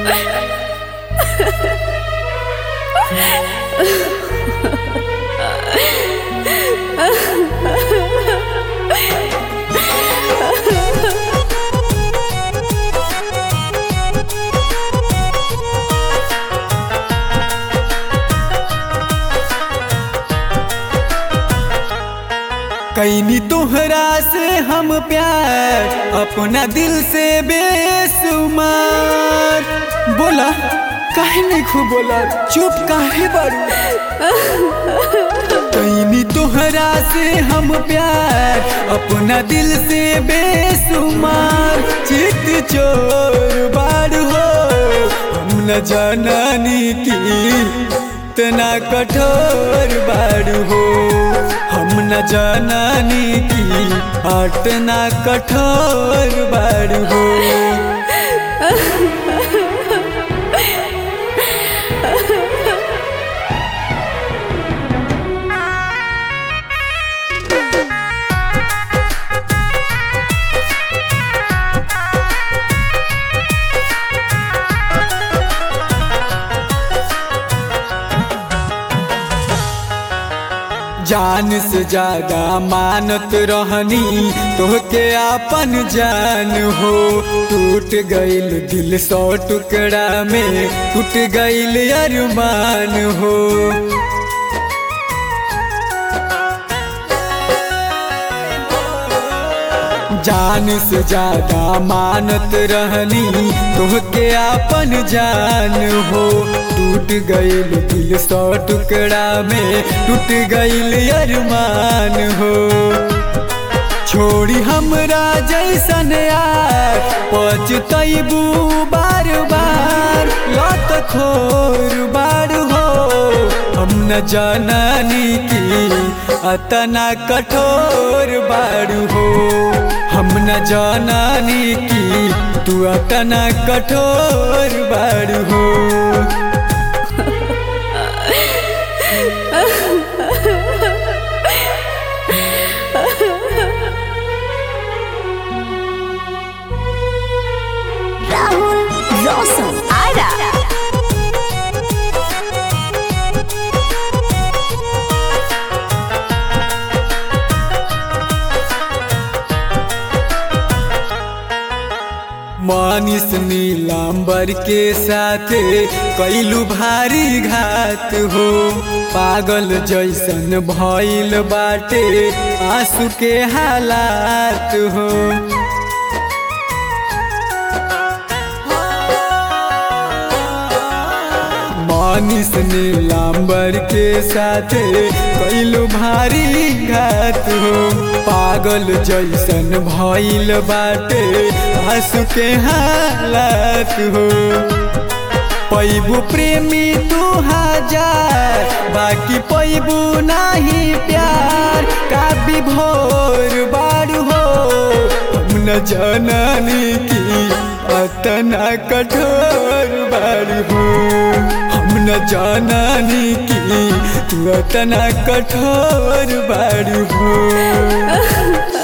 कैनी तोहरा से हम प्यार अपना दिल से बेसुमार। बोला काहे नहीं खूब बोला, चुप काहे बारू। कैनी तोहरा से हम प्यार अपना दिल से बेसुमार। चित चोर बारू हो, हम न जाननी की इतना कठोर बारू हो। हम न जाननी की इतना कठोर बारू हो। जान से ज्यादा मानत रहनी तोहके आपन जान हो। टूट गइल दिल 100 टुकड़ा में, टूट गइल अरमान हो। जान से ज्यादा मानत रहनी तोहके आपन जान हो। टूट गइल दिल 100 टुकड़ा में, टूट गइल अरमान हो। छोड़ी हमरा जैसन यार पछतैबू बार बार। लत खोर बार हो, हम न जाननी की इतना कठोर बार हो। हम न जाननी की तू इतना कठोर बार हो। राहुल रोशन आरा। मानिस नीलांबर के साथे कैलू भारी घात हो। पागल जैसन भइल बाटे आंसू के हालात हो। मानिस नीलांबर के साथे कैलू भारी घात हो। पागल जैसन भइल बाटे आंसू के हालात हो। पैबू प्रेमी तू हजार, बाकी पैबू नहीं प्यार। का विभोर बारू हो, हम न जाननी की इतना कठोर बारू हो। हम न जाननी की तू इतना कठोर बारू हो।